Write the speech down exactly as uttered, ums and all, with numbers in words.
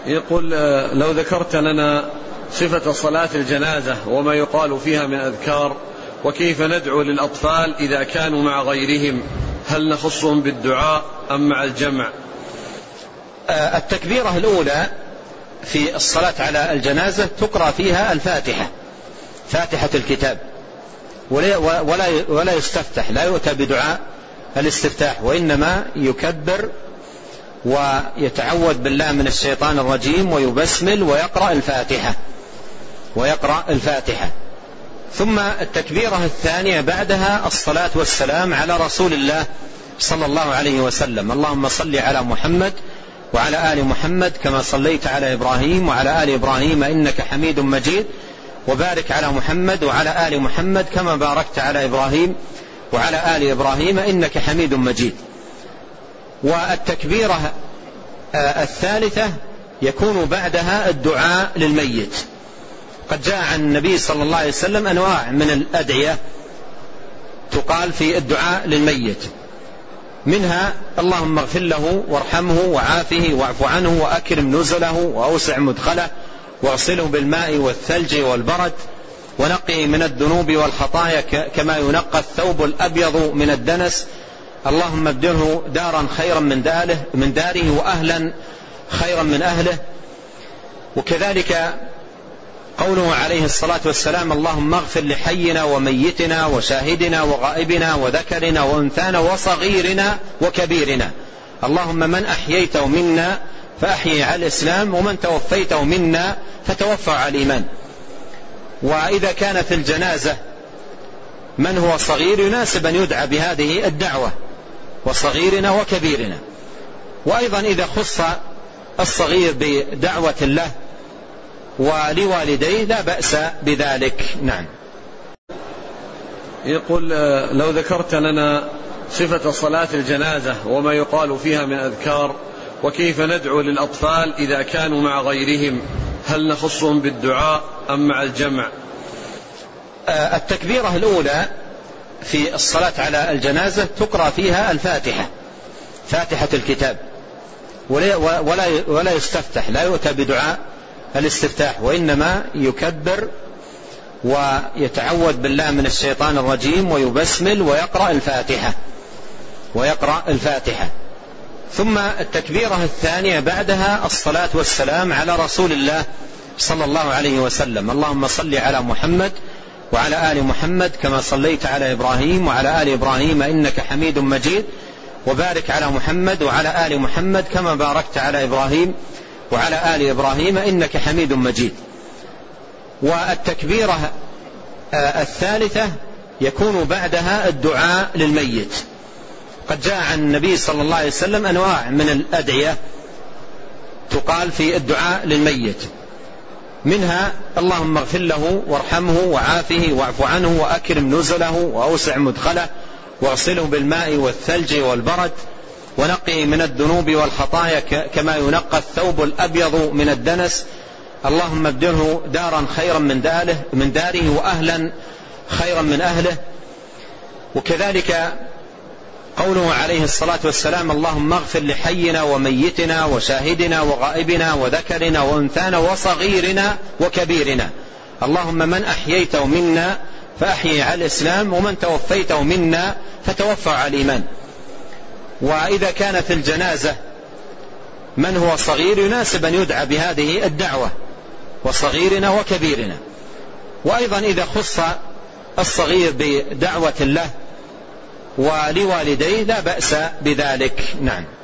يقول لو ذكرت لنا صفة صلاة الجنازة وما يقال فيها من أذكار، وكيف ندعو للأطفال إذا كانوا مع غيرهم، هل نخصهم بالدعاء أم مع الجمع؟ التكبيرة الأولى في الصلاة على الجنازة تقرأ فيها الفاتحة، فاتحة الكتاب، ولا, ولا, ولا يستفتح، لا يؤتى بدعاء الاستفتاح، وإنما يكبر ويتعوذ بالله من الشيطان الرجيم ويبسمل ويقرأ الفاتحة ويقرأ الفاتحة ثم التكبيرة الثانية بعدها الصلاة والسلام على رسول الله صلى الله عليه وسلم. اللهم صل على محمد وعلى آل محمد كما صليت على إبراهيم وعلى آل إبراهيم إنك حميد مجيد، وبارك على محمد وعلى آل محمد كما باركت على إبراهيم وعلى آل إبراهيم إنك حميد مجيد. والتكبيرة الثالثة يكون بعدها الدعاء للميت. قد جاء عن النبي صلى الله عليه وسلم أنواع من الأدعية تقال في الدعاء للميت، منها اللهم اغفر له وارحمه وعافه واعف عنه وأكرم نزله وأوسع مدخله واغسله بالماء والثلج والبرد ونقه من الذنوب والخطايا كما ينقى الثوب الأبيض من الدنس، اللهم ابدله دارا خيرا من داره, من داره وأهلا خيرا من أهله. وكذلك قوله عليه الصلاة والسلام اللهم اغفر لحينا وميتنا وشاهدنا وغائبنا وذكرنا وأنثانا وصغيرنا وكبيرنا، اللهم من أحييته منا فأحيي على الإسلام ومن توفيته منا فتوفى على الإيمان. وإذا كان في الجنازة من هو صغير يناسب أن يدعى بهذه الدعوة، وصغيرنا وكبيرنا. وأيضا إذا خص الصغير بدعوة الله ولوالديه لا بأس بذلك. نعم. يقول لو ذكرت لنا صفة صلاة الجنازة وما يقال فيها من أذكار، وكيف ندعو للأطفال إذا كانوا مع غيرهم، هل نخصهم بالدعاء أم مع الجمع؟ التكبيرة الأولى في الصلاة على الجنازة تقرأ فيها الفاتحة، فاتحة الكتاب، ولا, ولا, ولا يستفتح، لا يؤتى بدعاء الاستفتاح، وإنما يكبر ويتعوذ بالله من الشيطان الرجيم ويبسمل ويقرأ الفاتحة ويقرأ الفاتحة ثم التكبيرة الثانية بعدها الصلاة والسلام على رسول الله صلى الله عليه وسلم. اللهم صل على محمد وعلى آل محمد كما صليت على إبراهيم وعلى آل إبراهيم إنك حميد مجيد، وبارك على محمد وعلى آل محمد كما باركت على إبراهيم وعلى آل إبراهيم إنك حميد مجيد. والتكبيرة الثالثة يكون بعدها الدعاء للميت. قد جاء عن النبي صلى الله عليه وسلم أنواع من الأدعية تقال في الدعاء للميت، منها اللهم اغفر له وارحمه وعافه واعف عنه وأكرم نزله وأوسع مدخله واغسله بالماء والثلج والبرد ونقه من الذنوب والخطايا كما ينقى الثوب الأبيض من الدنس، اللهم ابدله دارا خيرا من داره, من داره وأهلا خيرا من أهله. وكذلك قوله عليه الصلاة والسلام اللهم اغفر لحينا وميتنا وشاهدنا وغائبنا وذكرنا وأنثانا وصغيرنا وكبيرنا، اللهم من أحييته منا فأحيي على الإسلام ومن توفيته منا فتوفى على الإيمان. وإذا كان في الجنازة من هو صغير يناسب أن يدعى بهذه الدعوة، وصغيرنا وكبيرنا. وأيضا إذا خص الصغير بدعوة الله ولوالديه لا بأس بذلك. نعم.